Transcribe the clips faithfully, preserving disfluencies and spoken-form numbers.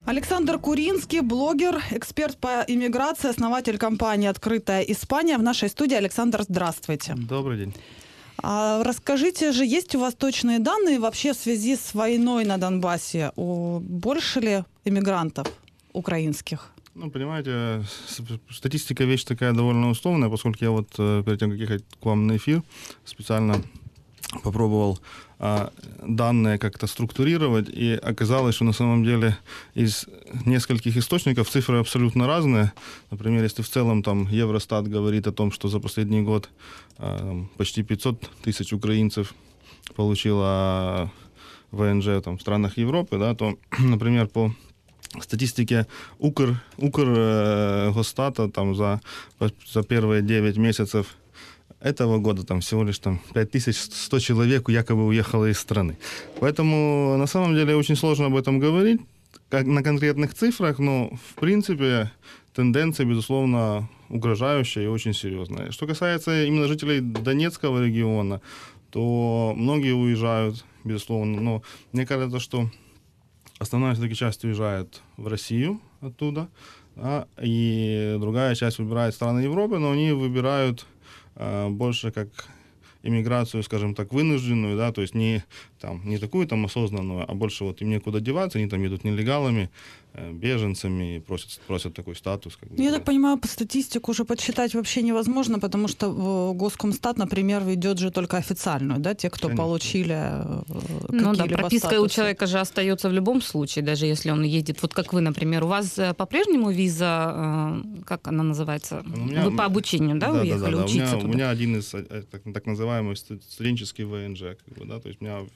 Александр Куринский, блогер, эксперт по иммиграции, основатель компании «Открытая Испания». В нашей студии. Александр, здравствуйте. Добрый день. А расскажите же, есть у вас точные данные вообще в связи с войной на Донбассе? О, больше ли иммигрантов украинских? Ну, понимаете, статистика вещь такая довольно условная, поскольку я вот перед тем, как ехать к вам на эфир, специально попробовал а, данные как-то структурировать, и оказалось, что на самом деле из нескольких источников цифры абсолютно разные. Например, если в целом там Евростат говорит о том, что за последний год а, почти пятьсот тысяч украинцев получило ВНЖ там, в странах Европы, да, то, например, по статистике Укр, Укргосстата там за, за первые девять месяцев этого года там всего лишь там пять тысяч сто человек якобы уехало из страны. Поэтому на самом деле очень сложно об этом говорить как на конкретных цифрах, но в принципе тенденция, безусловно, угрожающая и очень серьезная. Что касается именно жителей Донецкого региона, то многие уезжают, безусловно, но мне кажется, что основная все-таки часть уезжает в Россию оттуда, да, и другая часть выбирает страны Европы, но они выбирают э, больше как иммиграцию, скажем так, вынужденную, да, то есть не, там, не такую там осознанную, а больше вот им некуда деваться, они там едут нелегалами, э, беженцами и просят, просят такой статус. Как бы, Я да. так понимаю, по статистику уже подсчитать вообще невозможно, потому что Госкомстат, например, ведет же только официальную, да, те, кто Конечно. получили э, Ну да, какие-либо прописка статусы. у человека же остается в любом случае, даже если он едет, вот как вы, например, у вас по-прежнему виза, э, как она называется, У меня, вы по обучению, да, да, уехали да, да, учиться у меня, туда? у меня один из так, так называемый студенческий ВНЖ, как бы, да, то есть у меня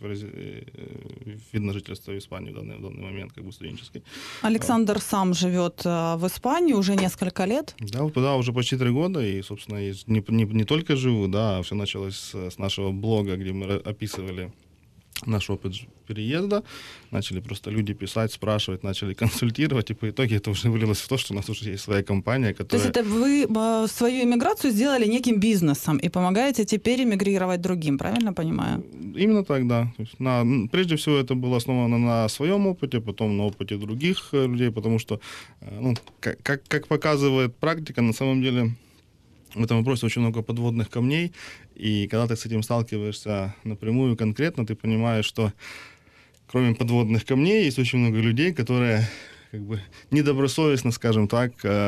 вид на жительство в Испании в данный, в данный момент как бы студенческий. Александр сам живет в Испании уже несколько лет. Да, да, уже почти три года, и, собственно, и не, не, не только живу, да, все началось с, с нашего блога, где мы описывали наш опыт переезда, начали просто люди писать, спрашивать, начали консультировать, и по итоге это уже вылилось в то, что у нас уже есть своя компания, которая... То есть это вы свою иммиграцию сделали неким бизнесом и помогаете теперь эмигрировать другим, правильно понимаю? Именно так, да. То есть на, прежде всего это было основано на своем опыте, потом на опыте других людей, потому что, ну, как, как, как показывает практика, на самом деле в этом вопросе очень много подводных камней, и когда ты с этим сталкиваешься напрямую, конкретно, ты понимаешь, что кроме подводных камней есть очень много людей, которые как бы недобросовестно, скажем так,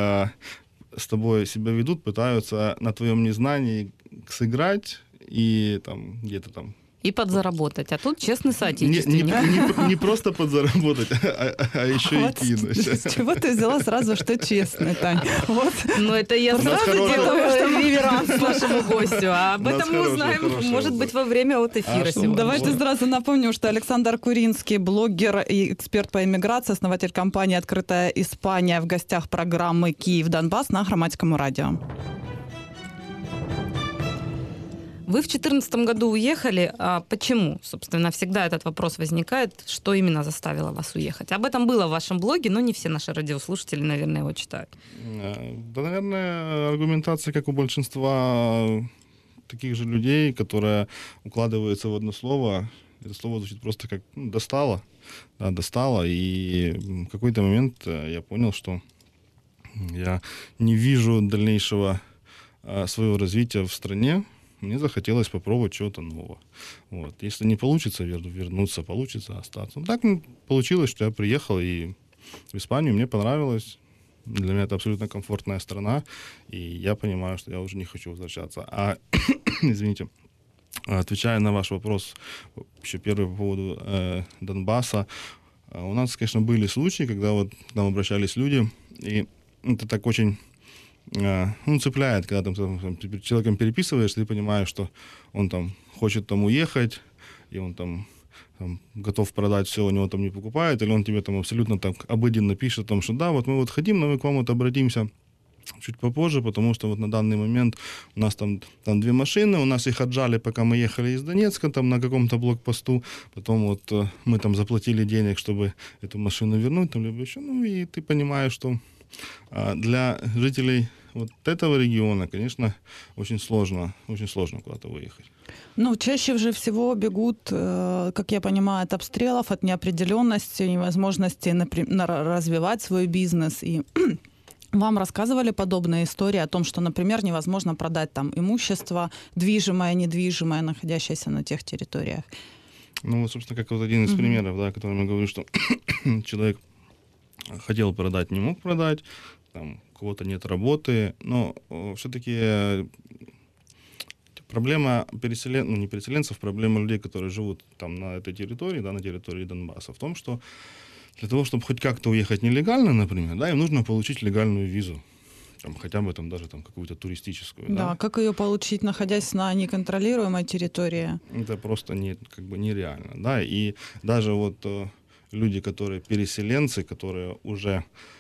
с тобой себя ведут, пытаются на твоем незнании сыграть и там где-то там И подзаработать, а тут честный не, соотечественник. не, не, не просто подзаработать, а, а еще вот и кинуть. С чего ты взяла сразу, что честный, Тань? Вот. Ну, это я сразу хорошая... делаю реверанс нашему гостю, а об У нас этом мы хорошая, узнаем, хорошая может отзыв. быть, во время вот эфира А что? сегодня. Давайте Вот. сразу напомним, что Александр Куринский, блогер и эксперт по иммиграции, основатель компании «Открытая Испания», в гостях программы «Киев-Донбасс» на Громадском радио. Вы в две тысячи четырнадцатом году уехали. А почему? Собственно, всегда этот вопрос возникает. Что именно заставило вас уехать? Об этом было в вашем блоге, но не все наши радиослушатели, наверное, его читают. Да, наверное, аргументация, как у большинства таких же людей, которая укладывается в одно слово. Это слово звучит просто как ну, «достало». Да, «достало». И в какой-то момент я понял, что я не вижу дальнейшего своего развития в стране. Мне захотелось попробовать чего-то нового. Вот. Если не получится вернуться, получится остаться. Ну, так получилось, что я приехал и в Испанию, мне понравилось. Для меня это абсолютно комфортная страна, и я понимаю, что я уже не хочу возвращаться. А, извините, отвечая на ваш вопрос, еще первый по поводу э, Донбасса, у нас, конечно, были случаи, когда вот к нам обращались люди, и это так очень... ну, цепляет, когда там, там с человеком переписываешься, ты понимаешь, что он там хочет там уехать, и он там, там готов продать все, у него там не покупают, или он тебе там абсолютно так обыденно пишет о том, что да, вот мы вот хотим, но мы к вам вот обратимся чуть попозже, потому что вот на данный момент у нас там, там две машины, у нас их отжали, пока мы ехали из Донецка, там на каком-то блокпосту, потом вот э, мы там заплатили денег, чтобы эту машину вернуть, там либо еще, ну и ты понимаешь, что э, для жителей вот этого региона, конечно, очень сложно, очень сложно куда-то выехать. Ну, чаще же всего бегут, как я понимаю, от обстрелов, от неопределенности, невозможности развивать свой бизнес. И вам рассказывали подобные истории о том, что, например, невозможно продать там имущество, движимое, недвижимое, находящееся на тех территориях? Ну, вот, собственно, как вот один из mm-hmm. примеров, да, о котором я говорю, что человек хотел продать, не мог продать, там, у кого-то нет работы, но все-таки проблема переселенцев, ну, не переселенцев, проблема людей, которые живут там на этой территории, да, на территории Донбасса, в том, что для того, чтобы хоть как-то уехать нелегально, например, да, им нужно получить легальную визу. Там, хотя бы там, даже там, какую-то туристическую. Да, да, как ее получить, находясь на неконтролируемой территории? Это просто не, как бы нереально. Да? И даже вот э, люди, которые переселенцы, которые уже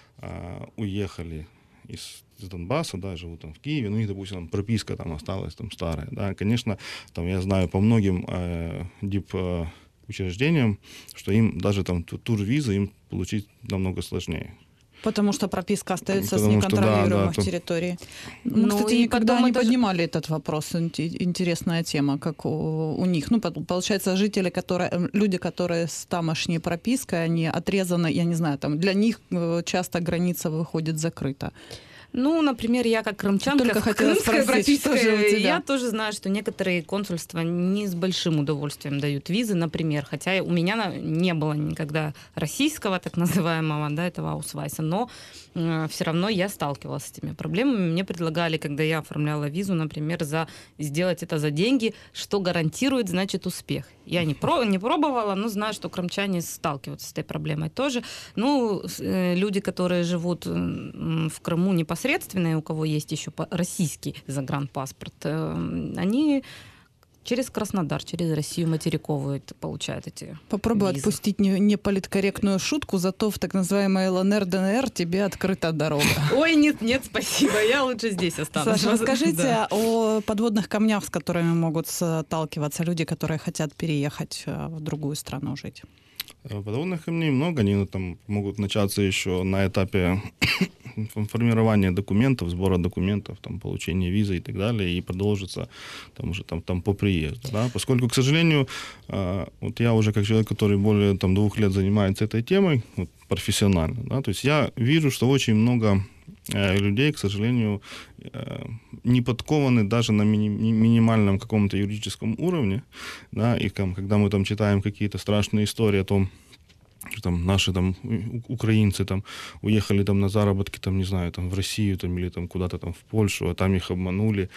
э, уехали из, из Донбасса, да, живут там в Киеве, ну, у них, допустим, там, прописка там осталась там старая. Да? Конечно, там, я знаю по многим э, дип э, учреждениям, что им даже там турвизы им получить намного сложнее. Потому что прописка остается Потому с неконтролируемых что, да, да, территорий. Мы, ну, кстати, никогда не даже... поднимали этот вопрос. Интересная тема, как у, у них. Ну, получается, жители, которые, люди, которые с тамошней пропиской, они отрезаны, я не знаю, там для них часто граница выходит закрыта. Ну, например, я как крымчанка Только с крымской пропиской, я тоже знаю, что некоторые консульства не с большим удовольствием дают визы, например, хотя у меня не было никогда российского, так называемого, да, этого аусвайса, но э, все равно я сталкивалась с этими проблемами. Мне предлагали, когда я оформляла визу, например, за, сделать это за деньги, что гарантирует, значит, успех. Я не, про, не пробовала, но знаю, что крымчане сталкиваются с этой проблемой тоже. Ну, э, люди, которые живут в Крыму непосредственно, у кого есть еще российский загранпаспорт, они через Краснодар, через Россию материковую получают эти Попробуй визы. Отпустить неполиткорректную шутку, зато в так называемой ЛНР, ДНР тебе открыта дорога. Ой, нет, нет, спасибо, я лучше здесь останусь. Саша, расскажите да. о подводных камнях, с которыми могут сталкиваться люди, которые хотят переехать в другую страну жить. Подводных камней много, они там могут начаться еще на этапе формирования документов, сбора документов, там, получения визы и так далее, и продолжится там, уже там, там по приезду. Да? Поскольку, к сожалению, вот я уже как человек, который более там, двух лет занимается этой темой, вот, профессионально, да, то есть я вижу, что очень много людей, к сожалению, не подкованы даже на мини- минимальном каком-то юридическом уровне, да, и там, когда мы там читаем какие-то страшные истории о том, что там наши там украинцы там уехали там на заработки там, не знаю, там в Россию там или там куда-то там в Польшу, а там их обманули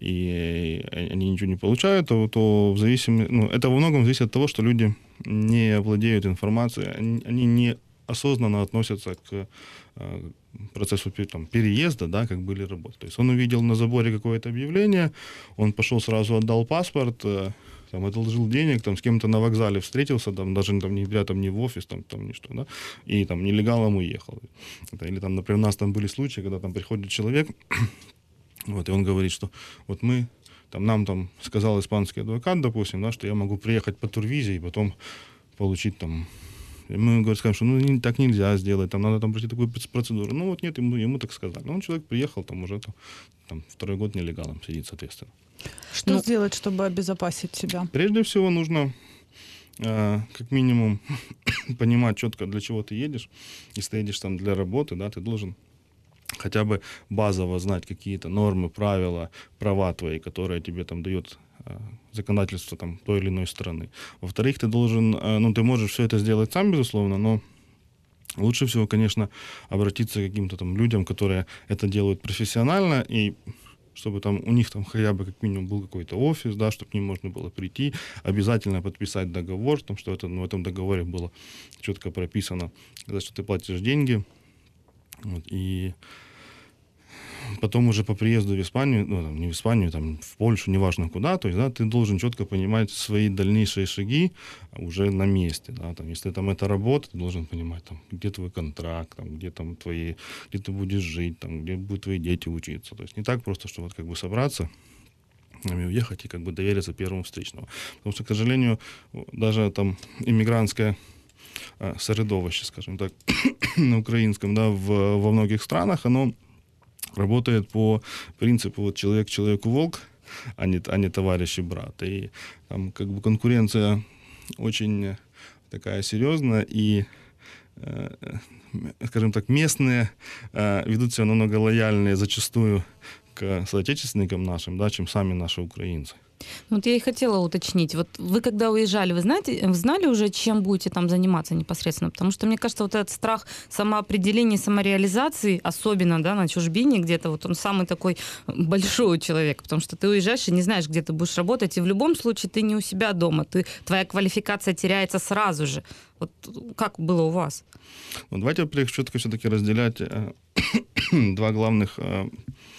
и они ничего не получают, то, то в зависимости, ну, это во многом зависит от того, что люди не владеют информацией, они, они не осознанно относятся к э, процессу там, переезда, да, как были работы. То есть он увидел на заборе какое-то объявление, он пошел сразу отдал паспорт, э, там, одолжил денег, там, с кем-то на вокзале встретился, там, даже там, не, там, не в офис, там, там, ни что, да, и там нелегалом уехал. Это, или там, например, у нас там были случаи, когда там приходит человек, вот, и он говорит, что вот мы, там, нам там сказал испанский адвокат, допустим, да, что я могу приехать по турвизе и потом получить там. Мы говорим, скажем, что ну, так нельзя сделать, там надо там пройти такую процедуру. Ну вот нет, ему, ему так сказали. Ну, человек приехал, там уже там, там, второй год нелегалом сидит, соответственно. Что ну, сделать, чтобы обезопасить себя? Прежде всего нужно э, как минимум понимать четко, для чего ты едешь. Если ты едешь там для работы, да, ты должен хотя бы базово знать какие-то нормы, правила, права твои, которые тебе там дает законодательство там, той или иной страны. Во-вторых, ты должен, ну, ты можешь все это сделать сам, безусловно, но лучше всего, конечно, обратиться к каким-то там людям, которые это делают профессионально, и чтобы там у них там хотя бы как минимум был какой-то офис, да, чтобы к ним можно было прийти, обязательно подписать договор, там, что это, ну, в этом договоре было четко прописано, за что ты платишь деньги, вот, и потом уже по приезду в Испанию, ну, там, не в Испанию, там, в Польшу, неважно куда, то есть, да, ты должен четко понимать свои дальнейшие шаги уже на месте, да, там, если там это работа, ты должен понимать, там, где твой контракт, там, где там твои, где ты будешь жить, там, где будут твои дети учиться, то есть не так просто, что вот как бы собраться и уехать и как бы довериться первому встречному, потому что, к сожалению, даже там иммигрантское средовище, скажем так, на украинском, да, в, во многих странах, оно работает по принципу вот человек человеку волк, а не, а не товарищ и брат. И там как бы конкуренция очень такая серьезная, и, э, скажем так, местные э, ведут себя намного лояльнее зачастую к соотечественникам нашим, да, чем сами наши украинцы. Вот я и хотела уточнить. Вот вы когда уезжали, вы знаете, вы знали уже, чем будете там заниматься непосредственно? Потому что, мне кажется, вот этот страх самоопределения, самореализации, особенно, да, на чужбине где-то, вот он самый такой большой человек, потому что ты уезжаешь и не знаешь, где ты будешь работать, и в любом случае ты не у себя дома, ты, твоя квалификация теряется сразу же. Вот как было у вас? Ну, давайте четко все-таки разделять э, два главных э,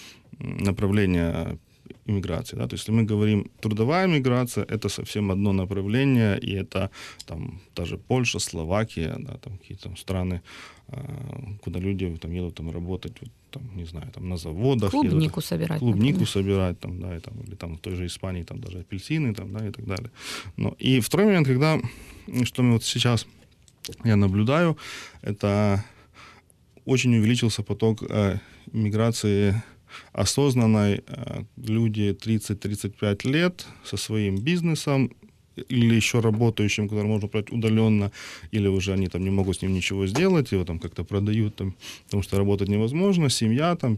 направления иммиграции. Да? То есть, если мы говорим трудовая миграция, это совсем одно направление, и это там даже Польша, Словакия, да, там какие-то там страны, куда люди там едут там работать, вот, там, не знаю, там на заводах. Клубнику едут, собирать. Клубнику например. собирать, там, да, и, там, или там в той же Испании там даже апельсины, там, да, и так далее. Но, и второй момент, когда, что мы вот сейчас я наблюдаю, это очень увеличился поток э, миграции осознанной, люди тридцать-тридцать пять лет со своим бизнесом или еще работающим, который можно брать удаленно, или уже они там не могут с ним ничего сделать, его там как-то продают, там, потому что работать невозможно, семья, там,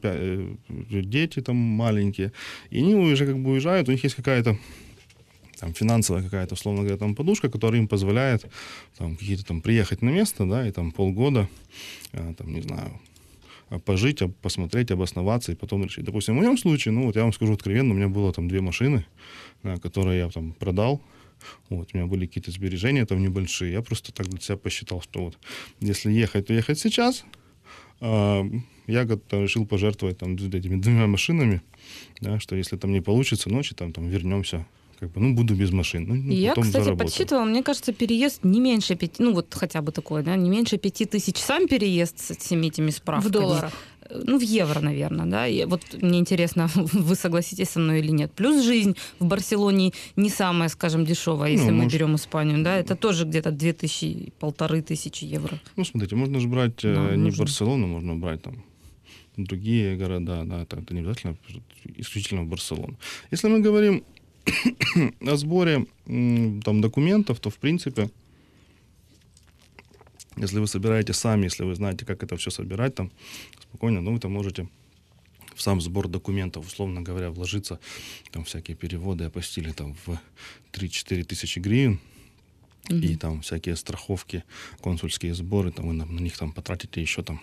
дети там маленькие, и они уже как бы уезжают, у них есть какая-то там финансовая какая-то, условно говоря, там подушка, которая им позволяет там какие-то там приехать на место, да, и там полгода, там, не знаю, пожить, посмотреть, обосноваться и потом решить. Допустим, в моем случае, ну вот я вам скажу откровенно, у меня было там две машины, да, которые я там продал, вот, у меня были какие-то сбережения там небольшие, я просто так для себя посчитал, что вот если ехать, то ехать сейчас, э, я как-то решил пожертвовать там этими двумя машинами, да, что если там не получится ночи, там, там вернемся, как бы, ну, буду без машин. Ну, Я, потом кстати, заработаю. подсчитывала, мне кажется, переезд не меньше пяти, ну вот хотя бы такой, да, не меньше пяти тысяч сам переезд с всеми этими справками. В долларах. Ну, в евро, наверное, да. И вот мне интересно, вы согласитесь со мной или нет. Плюс жизнь в Барселоне не самая, скажем, дешевая, если ну, мы может... берем Испанию, да. Это тоже где-то две тысячи, полторы тысячи евро. Ну, смотрите, можно же брать да, не нужно. Барселону, можно брать там другие города, да, это, это не обязательно исключительно в Барселону. Если мы говорим о сборе там, документов, то, в принципе, если вы собираете сами, если вы знаете, как это все собирать, там, спокойно, ну, вы там можете в сам сбор документов, условно говоря, вложиться, там, всякие переводы, апостили, там, в три-четыре тысячи гривен, mm-hmm. и там всякие страховки, консульские сборы, там, вы на, на них там потратите еще, там,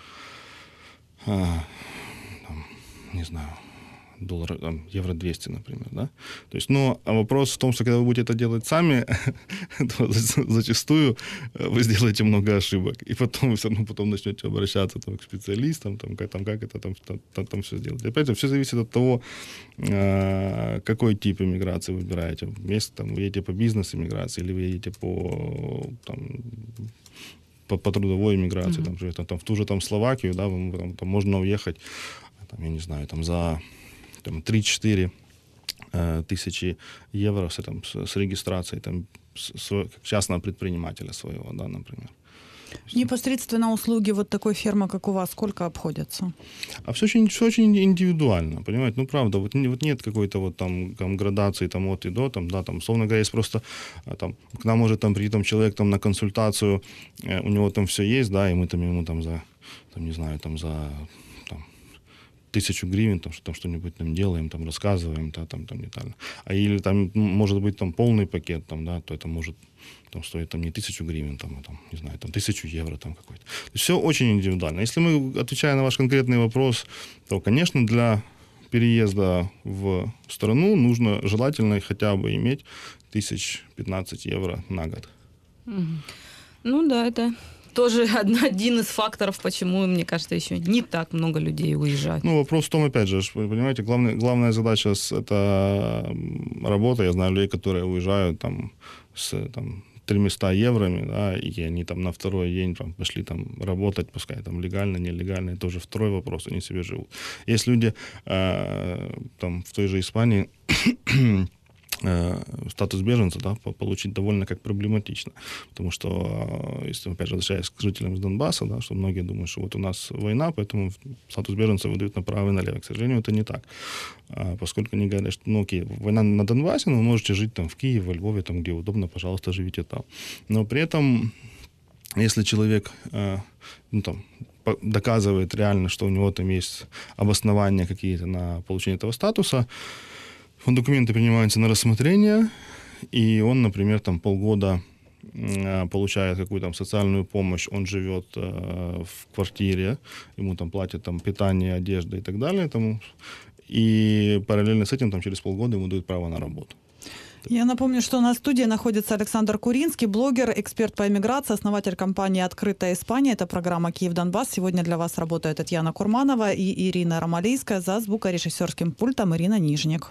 а, там не знаю, доллар, там, евро двести, например, да. То есть, но вопрос в том, что когда вы будете это делать сами, то зачастую вы сделаете много ошибок, и потом вы все равно потом начнете обращаться там, к специалистам, там, как, там, как это там, там, там все сделать. И опять же, все зависит от того, какой тип иммиграции вы выбираете. Если там, вы едете по бизнес-иммиграции, или вы едете по там, по, по трудовой иммиграции, mm-hmm. там, там, в ту же там Словакию, да, вам, там, там можно уехать, там, я не знаю, там за там, три-четыре э, тысячи евро с, там, с, с регистрацией там, с, с, частного предпринимателя своего, да, например. Непосредственно услуги вот такой фирмы, как у вас, сколько обходятся? А все очень, все очень индивидуально, понимаете? Ну, правда, вот, вот нет какой-то вот там, там градации там, от и до, там, да, там, условно говоря, есть просто, там, к нам может там, прийти там, человек там, на консультацию, э, у него там все есть, да, и мы там ему там за, там, не знаю, там за тысячу гривен, там, что, там что-нибудь там делаем, там, рассказываем, да, там, там, детально. А или там, может быть, там, полный пакет, там, да, то это может там, стоит там, не тысячу гривен, там, а, там, не знаю, там, тысячу евро там какой-то. То есть все очень индивидуально. Если мы, отвечая на ваш конкретный вопрос, то, конечно, для переезда в страну нужно желательно хотя бы иметь тысяч пятнадцать евро на год. Ну да, это... тоже один из факторов, почему, мне кажется, еще не так много людей уезжают. Ну, вопрос в том, опять же, вы понимаете, главная, главная задача — это работа. Я знаю людей, которые уезжают там, с там, тремястами евроми, да, и они там на второй день там, пошли там, работать, пускай там легально, нелегально, это уже второй вопрос, они себе живут. Есть люди э, там, в той же Испании, статус беженца, да, получить довольно как проблематично. Потому что, если, опять же, возвращаясь к жителям из Донбасса, да, что многие думают, что вот у нас война, поэтому статус беженца выдают направо и налево. К сожалению, это не так. Поскольку они говорят, что, ну, окей, война на Донбассе, но вы можете жить там в Киеве, во Львове, там, где удобно, пожалуйста, живите там. Но при этом, если человек, ну, там, доказывает реально, что у него там есть обоснования какие-то на получение этого статуса, документы принимаются на рассмотрение, и он, например, там полгода получает какую-то там социальную помощь, он живет э, в квартире, ему там платят там питание, одежда и так далее, тому, и параллельно с этим там через полгода ему дают право на работу. Я напомню, что на студии находится Александр Куринский, блогер, эксперт по эмиграции, основатель компании «Открытая Испания». Это программа «Киев-Донбасс». Сегодня для вас работает Татьяна Курманова и Ирина Ромалийская. За звукорежиссерским пультом Ирина Нижник.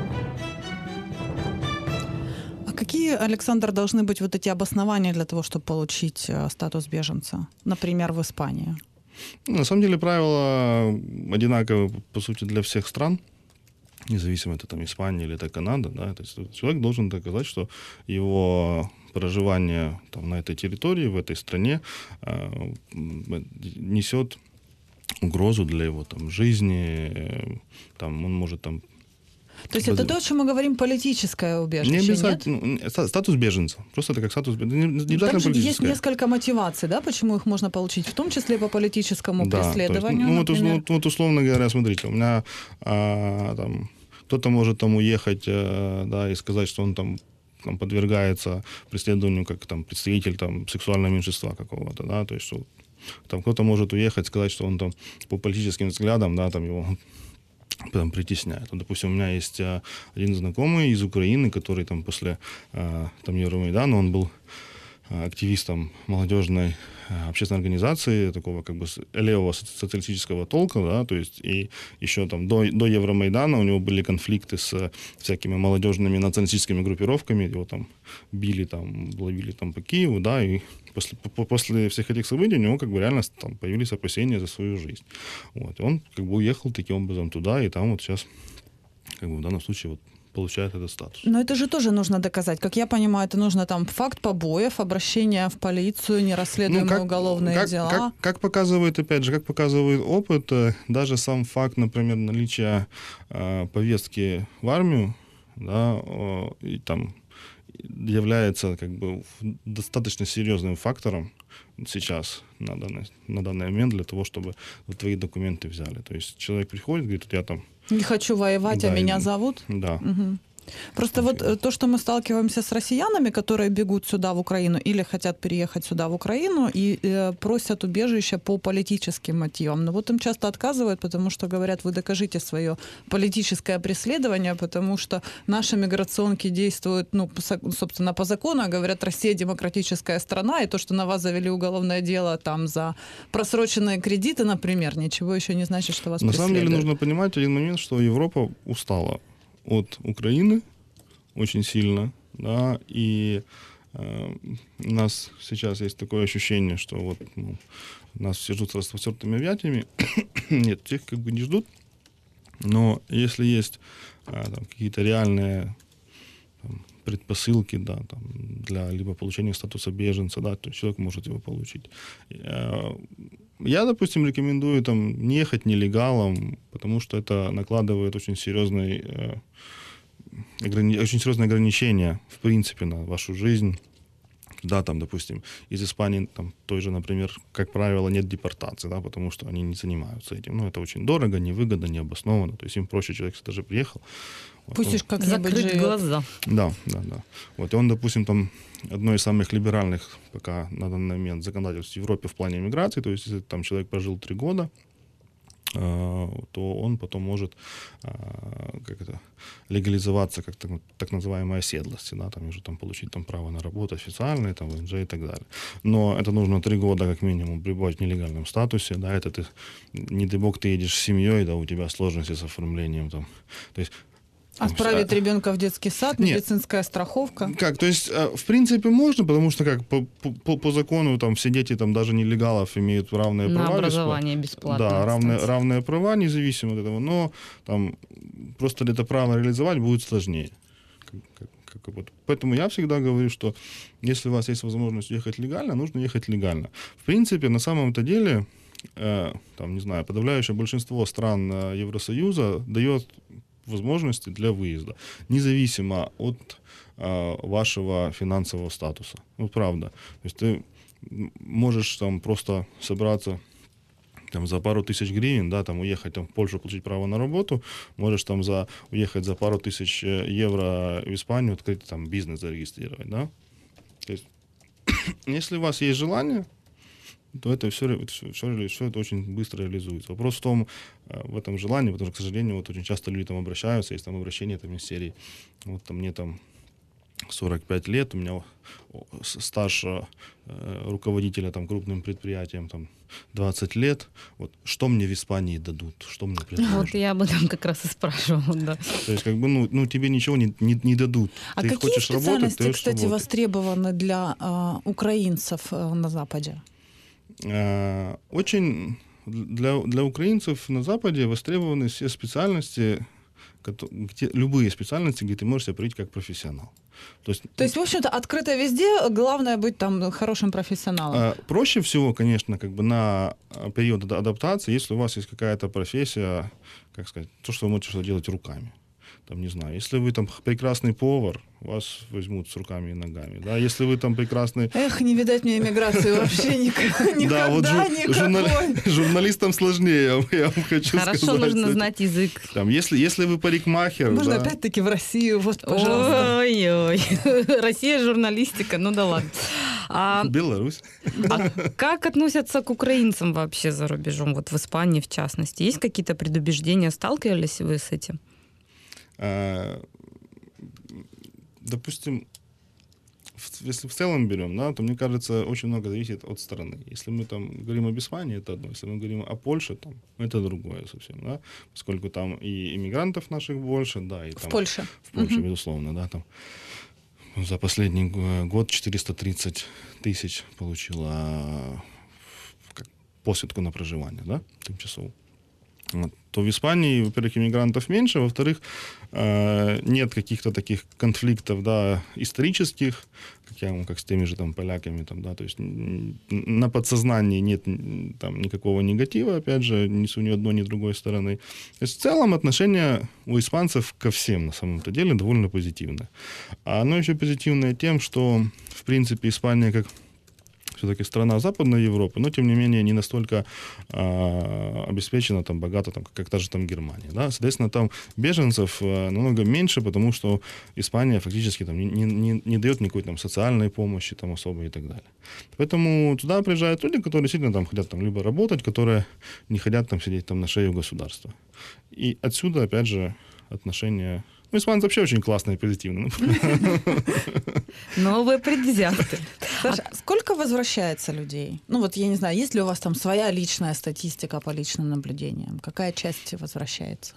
А какие, Александр, должны быть вот эти обоснования для того, чтобы получить статус беженца, например, в Испании? На самом деле правила одинаковые, по сути, для всех стран. Независимо, это там Испания или это Канада, да, то есть человек должен доказать, что его проживание там, на этой территории, в этой стране э, несет угрозу для его там, жизни, э, там, он может там... То есть это то, о чем мы говорим, политическое убежище, не обязательно, нет? Статус беженца. Просто это как статус беженца. Не, не Также есть несколько мотиваций, да, почему их можно получить, в том числе по политическому да, преследованию, есть, ну, вот, вот, условно говоря, смотрите, у меня а, там... Кто-то может там уехать, да, и сказать, что он там, там подвергается преследованию как там представитель там сексуального меньшинства какого-то, да, то есть что там кто-то может уехать, сказать, что он там по политическим взглядам, да, там его там притесняют. Вот, допустим, у меня есть один знакомый из Украины, который там после там Евромайдана, он был активистом молодежной общественной организации, такого как бы левого социалистического толка, да, то есть и еще там до, до Евромайдана у него были конфликты с всякими молодежными националистическими группировками, его там били, там, ловили там по Киеву, да, и после, по, после всех этих событий у него как бы реально там появились опасения за свою жизнь. Вот, и он как бы уехал таким образом туда, и там вот сейчас как бы в данном случае вот получает этот статус. Но это же тоже нужно доказать. Как я понимаю, это нужно там факт побоев, обращение в полицию, нерасследуемые ну, как, уголовные как, дела. Как, как показывает, опять же, как показывает опыт, даже сам факт, например, наличия э, повестки в армию, да, э, и там является как бы достаточно серьезным фактором сейчас на данный, на данный момент для того, чтобы твои документы взяли. То есть человек приходит, говорит, я там не хочу воевать, да, а меня и, зовут? Да. Угу. Просто вот то, что мы сталкиваемся с россиянами, которые бегут сюда, в Украину, или хотят переехать сюда, в Украину, и э, просят убежища по политическим мотивам. Но вот им часто отказывают, потому что говорят, вы докажите свое политическое преследование, потому что наши миграционки действуют, ну, по, собственно, по закону, говорят, Россия демократическая страна, и то, что на вас завели уголовное дело там за просроченные кредиты, например, ничего еще не значит, что вас на преследуют. На самом деле нужно понимать один момент, что Европа устала от Украины очень сильно, да, и э, у нас сейчас есть такое ощущение, что вот ну, нас все ждут с распростертыми объятиями. Нет, тех как бы не ждут, но если есть э, там, какие-то реальные там, предпосылки, да, там, для либо получения статуса беженца, да, то человек может его получить. Э, я, допустим, рекомендую там, не ехать нелегалом, потому что это накладывает очень серьезный э, Ограни... очень серьезные ограничения, в принципе, на вашу жизнь. Да, там, допустим, из Испании, там, той же, например, как правило, нет депортации, да, потому что они не занимаются этим. Ну, это очень дорого, невыгодно, необоснованно. То есть им проще, человек даже приехал. Пусть уж вот, как-нибудь закрыть живет. Глаза. Да, да, да. Вот, и он, допустим, там, одно из самых либеральных пока на данный момент законодательств в Европе в плане миграции. То есть, если там человек прожил три года, то он потом может как это, легализоваться как так, так называемая оседлость, да, там уже там, получить там, право на работу официальное, там, ВНЖ и так далее. Но это нужно три года как минимум пребывать в нелегальном статусе, да, это ты, не дай бог, ты едешь с семьей, да, у тебя сложности с оформлением, там, то есть отправить ребенка в детский сад, Нет. медицинская страховка. Как, то есть, в принципе, можно, потому что как по, по, по закону там все дети там даже нелегалов имеют равные на права. На образование бесплатно. Да, равные, равные права, независимо от этого, но там просто это право реализовать будет сложнее. как, как, как, вот. Поэтому я всегда говорю, что если у вас есть возможность ехать легально, нужно ехать легально. В принципе, на самом-то деле, э, там, не знаю, подавляющее большинство стран Евросоюза дает возможности для выезда, независимо от э, вашего финансового статуса. Ну, правда. То есть ты можешь там просто собраться там, за пару тысяч гривен, да, там, уехать там, в Польшу, получить право на работу, можешь там, за, уехать за пару тысяч евро в Испанию, открыть там бизнес зарегистрировать, да. То есть, если у вас есть желание, то это все, это все, все, все это очень быстро реализуется. Вопрос в том, в этом желании, потому что, к сожалению, вот очень часто люди там обращаются, есть там обращения там, из серии, вот там мне там сорок пять лет, у меня стаж э, руководителя там, крупным предприятием там, двадцать лет. Вот, что мне в Испании дадут? Что мне предложат? Вот я об этом как раз и спрашивала, да. То есть, как бы, ну, ну тебе ничего не, не, не дадут. А ты какие хочешь специальности, работать, кстати, работать. востребованы для э, украинцев э, на Западе? Э, очень для, для украинцев на Западе востребованы все специальности, где, любые специальности, где ты можешь себя проявить как профессионал. То есть, То есть, в общем-то, открыто везде, главное быть там хорошим профессионалом. Проще всего, конечно, как бы на период адаптации, если у вас есть какая-то профессия, как сказать, то, что вы можете что делать руками. Там, не знаю, если вы там прекрасный повар, вас возьмут с руками и ногами. Да? Если вы там прекрасный... Эх, не видать мне иммиграции вообще никогда, да, вот никакой. Журнали... Журналистам сложнее, я вам хочу Хорошо, сказать. Хорошо, нужно знать язык. Там, если, если вы парикмахер... Можно да. опять-таки в Россию, вот, пожалуйста. Ой-ой, Россия, журналистика, ну да ладно. А, Беларусь. А как относятся к украинцам вообще за рубежом, вот в Испании в частности? Есть какие-то предубеждения, сталкивались вы с этим? А, допустим, в, если в целом берем, да, то, мне кажется, очень много зависит от страны. Если мы там говорим об Испании, это одно. Если мы говорим о Польше, там, это другое совсем, да, поскольку там и иммигрантов наших больше, да, и там... В Польше. В Польше, угу. безусловно, да, там за последний год четыреста тридцать тысяч получила как, посвідку на проживание, да, тимчасово. Вот. То в Испании, во-первых, иммигрантов меньше, во-вторых, э, нет каких-то таких конфликтов, да, исторических, как, я, как с теми же там поляками, там, да, то есть на подсознании нет там никакого негатива, опять же, ни с ни одной, ни с другой стороны. То есть в целом отношение у испанцев ко всем, на самом-то деле, довольно позитивное. А оно еще позитивное тем, что, в принципе, Испания как все-таки страна Западной Европы, но, тем не менее, не настолько э, обеспечена, там, богата, там, как та же там Германия. Да? Соответственно, там беженцев э, намного меньше, потому что Испания фактически там, не, не, не дает никакой там, социальной помощи там, особой и так далее. Поэтому туда приезжают люди, которые действительно там, хотят там, либо работать, которые не хотят там, сидеть там, на шее у государства. И отсюда, опять же, отношения... Ну, испанцы вообще очень классные и позитивные. Новые предвзяты. Саша, а сколько возвращается людей? Ну, вот я не знаю, есть ли у вас там своя личная статистика по личным наблюдениям? Какая часть возвращается?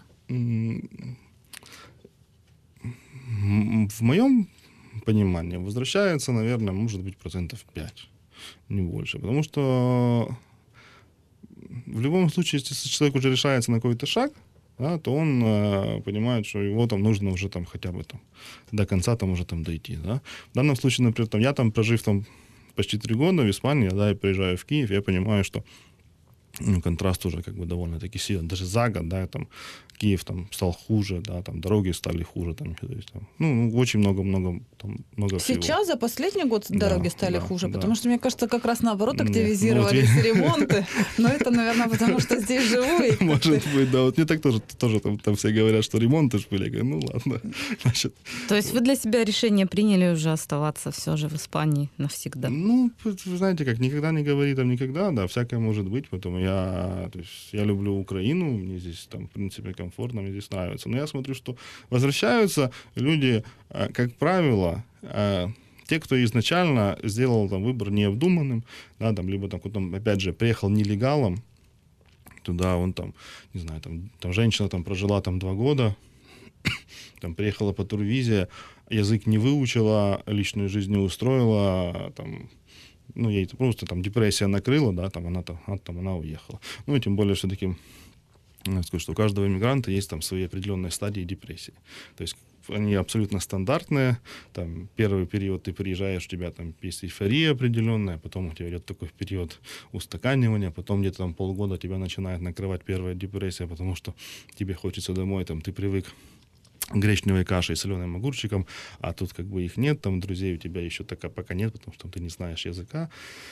В моем понимании возвращается, наверное, может быть, процентов пять, не больше. Потому что в любом случае, если человек уже решается на какой-то шаг, да, то он э, понимает, что его там нужно уже там хотя бы там до конца там уже там дойти, да. В данном случае, например, там, я там прожив там почти три года в Испании, да, я приезжаю в Киев, я понимаю, что ну, контраст уже как бы довольно-таки сильный. Даже за год, да, там Киев там стал хуже, да, там дороги стали хуже, там, то есть, там ну, очень много-много, там, много всего. Сейчас, за последний год дороги да, стали да, хуже, да. Потому что, мне кажется, как раз наоборот Нет, активизировались ну, вот ремонты. Но это, наверное, потому что здесь живу. И может быть, да. Вот мне так тоже, тоже там, там все говорят, что ремонты ж были. Я говорю, ну ладно. Значит, То есть вы для себя решение приняли уже оставаться все же в Испании навсегда? Ну, вы знаете, как никогда не говори там никогда, да, всякое может быть, поэтому я, то есть, я люблю Украину, мне здесь там, в принципе, комфортно, мне здесь нравится. Но я смотрю, что возвращаются люди, как правило, те, кто изначально сделал там выбор необдуманным, да, там, либо там, кто там, опять же, приехал нелегалом, туда он там, не знаю, там, там женщина там прожила там два года, там приехала по турвизе, язык не выучила, личную жизнь не устроила, там, ну, ей просто там депрессия накрыла, да, там она, там, там она уехала. Ну, и тем более все-таки, надо сказать, что у каждого иммигранта есть там свои определенные стадии депрессии. То есть они абсолютно стандартные. Там первый период ты приезжаешь, у тебя там есть эйфория определенная, потом у тебя идет такой период устаканивания, потом где-то там полгода тебя начинает накрывать первая депрессия, потому что тебе хочется домой, там ты привык гречневой кашей, соленым огурчиком, а тут как бы их нет, там друзей у тебя еще так пока нет, потому что ты не знаешь языка.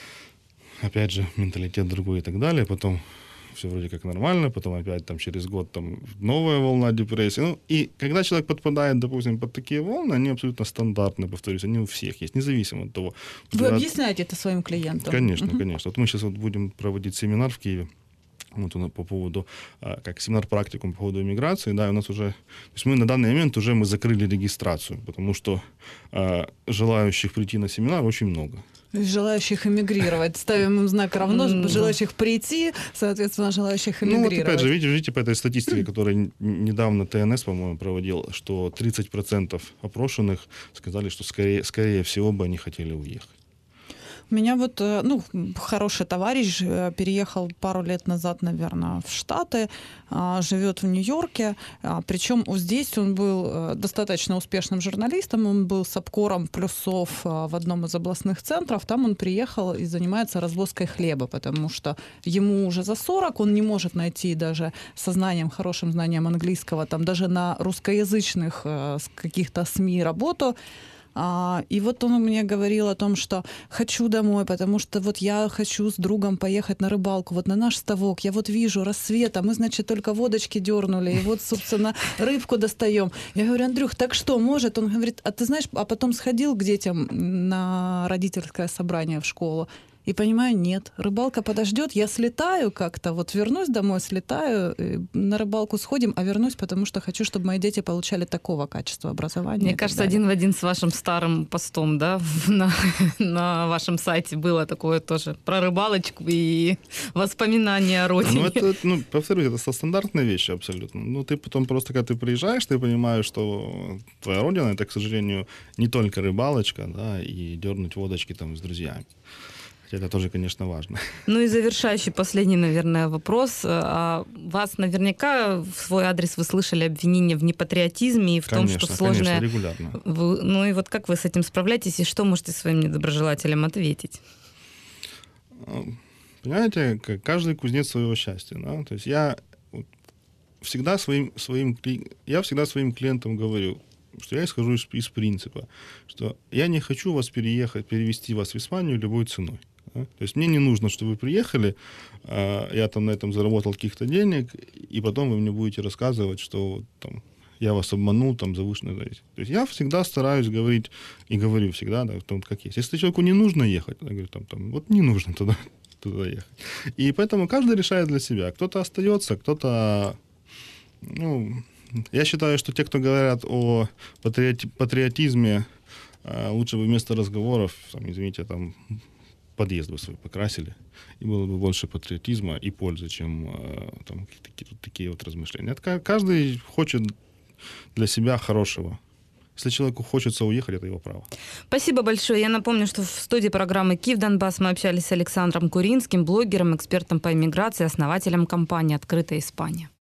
Опять же, менталитет другой и так далее. Потом все вроде как нормально, потом опять там через год там новая волна депрессии. Ну, и когда человек подпадает, допустим, под такие волны, они абсолютно стандартные, повторюсь, они у всех есть, независимо от того. Вы когда... объясняете это своим клиентам? Конечно, угу. конечно. Вот мы сейчас вот будем проводить семинар в Киеве. Вот по поводу, как семинар-практикум по поводу иммиграции, да, у нас уже, то есть мы на данный момент уже мы закрыли регистрацию, потому что а, желающих прийти на семинар очень много. Желающих эмигрировать. Ставим им знак равно, mm-hmm. желающих прийти, соответственно, желающих эмигрировать. Ну вот опять же, видите, видите по этой статистике, которую недавно ТНС, по-моему, проводил, что тридцать процентов опрошенных сказали, что скорее, скорее всего бы они хотели уехать. У меня вот, ну, хороший товарищ переехал пару лет назад, наверное, в Штаты, живет в Нью-Йорке, причем здесь он был достаточно успешным журналистом, он был сапкором плюсов в одном из областных центров, там он приехал и занимается развозкой хлеба, потому что ему уже за сорок, он не может найти даже со знанием, хорошим знанием английского, там даже на русскоязычных каких-то СМИ работу. А, и вот он мне говорил о том, что хочу домой, потому что вот я хочу с другом поехать на рыбалку, вот на наш ставок, я вот вижу рассвет, а мы, значит, только водочки дернули, и вот, собственно, рыбку достаем. Я говорю, Андрюх, так что, может? Он говорит, а ты знаешь, а потом сходил к детям на родительское собрание в школу, и понимаю, нет, рыбалка подождет, я слетаю как-то, вот вернусь домой, слетаю, на рыбалку сходим, а вернусь, потому что хочу, чтобы мои дети получали такого качества образования. Мне кажется, один в один с вашим старым постом, да, на, на вашем сайте было такое тоже про рыбалочку и воспоминания о родине. Ну, это, ну, повторюсь, это стандартные вещи абсолютно. Ну, ты потом просто, когда ты приезжаешь, ты понимаешь, что твоя родина, это, к сожалению, не только рыбалочка, да, и дернуть водочки там с друзьями. Это тоже, конечно, важно. Ну и завершающий, последний, наверное, вопрос. Вас наверняка в свой адрес вы слышали обвинения в непатриотизме и в конечно, том, что сложное... Конечно, регулярно. Вы... Ну и вот как вы с этим справляетесь и что можете своим недоброжелателям ответить? Понимаете, каждый кузнец своего счастья. Да? То есть я всегда своим, своим, я всегда своим клиентам говорю, что я исхожу из, из принципа, что я не хочу вас переехать, перевести вас в Испанию любой ценой. Да? То есть мне не нужно, чтобы вы приехали, э, я там на этом заработал каких-то денег, и потом вы мне будете рассказывать, что там, я вас обманул, там, завышенное зависимость. То есть я всегда стараюсь говорить, и говорю всегда, да, том, как есть. Если человеку не нужно ехать, я говорю, там, там, вот не нужно туда, туда ехать. И поэтому каждый решает для себя. Кто-то остается, кто-то, ну... Я считаю, что те, кто говорят о патриоти- патриотизме, лучше бы вместо разговоров, там, извините, там подъезд бы свой покрасили, и было бы больше патриотизма и пользы, чем там, такие, такие вот размышления. Это каждый хочет для себя хорошего. Если человеку хочется уехать, это его право. Спасибо большое. Я напомню, что в студии программы «Киев Донбасс» мы общались с Александром Куринским, блогером, экспертом по иммиграции, основателем компании «Открытая Испания».